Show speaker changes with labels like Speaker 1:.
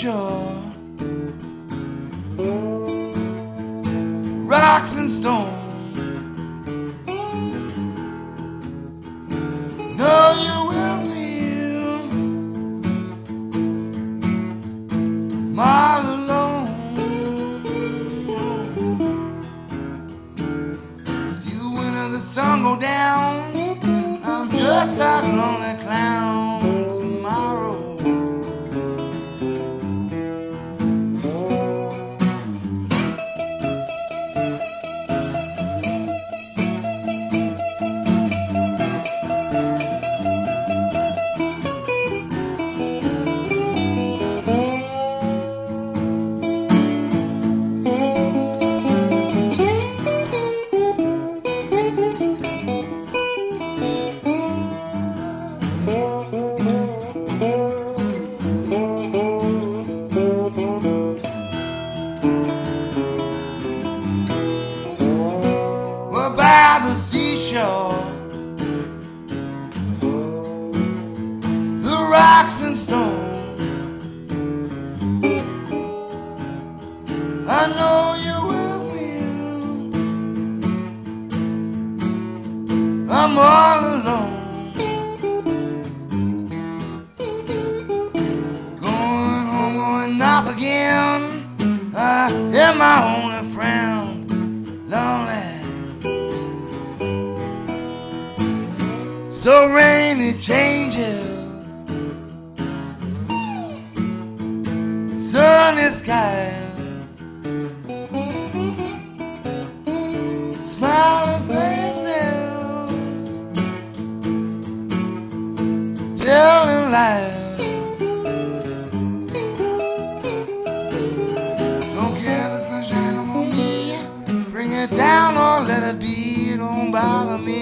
Speaker 1: seashore, rocks and stones. Know you will feel I'm all alone. See the wind of the sun go down. I'm just that lonely clown tomorrow. By the seashore, the rocks and stones. I know you will feel I'm all alone. Going home, going north again. I am my only friend, lonely. So rainy changes, sunny skies, smiling faces, telling lies. Don't care the sunshine on me, bring it down or let it be, don't bother me.